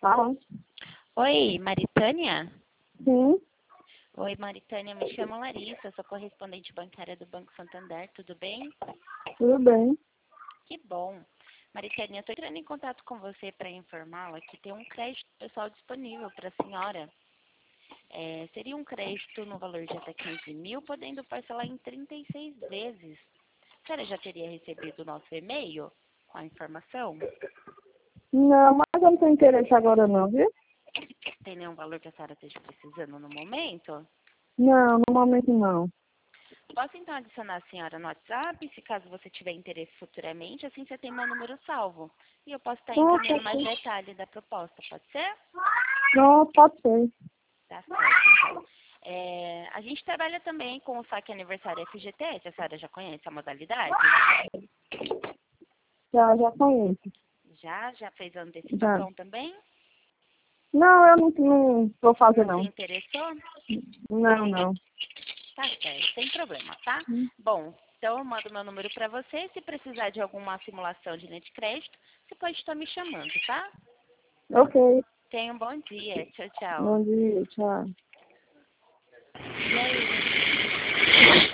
Fala. Oi, Maritânia? Sim, Oi, Maritânia, me chamo Larissa, sou correspondente bancária do Banco Santander, tudo bem? tudo bem. Que bom. Maritânia, estou entrando em contato com você para informá-la que tem um crédito pessoal disponível para a senhora. Seria um crédito no valor de até 15 mil, podendo parcelar em 36 vezes. A senhora já teria recebido o nosso e-mail com a informação? Não, mas eu não tenho interesse agora não, viu? Tem nenhum valor que a senhora esteja precisando no momento? Não, no momento não. Posso então adicionar a senhora no WhatsApp, se caso você tiver interesse futuramente, assim você tem meu número salvo. E eu posso estar Não, encaminhando pode mais ser. detalhes da proposta, pode ser? Não, pode ser. Tá certo, então. A gente trabalha também com o saque aniversário FGTS, a senhora já conhece a modalidade? Já conheço. Já fez a Já. antecipação também? Não, eu não vou fazer Não se não. interessou? Não. Tá certo, sem problema, tá? Bom, então eu mando meu número para você. Se precisar de alguma simulação de linha de crédito, você pode estar me chamando, tá? Ok. Tenha um bom dia. Tchau, tchau. Bom dia, tchau. E aí,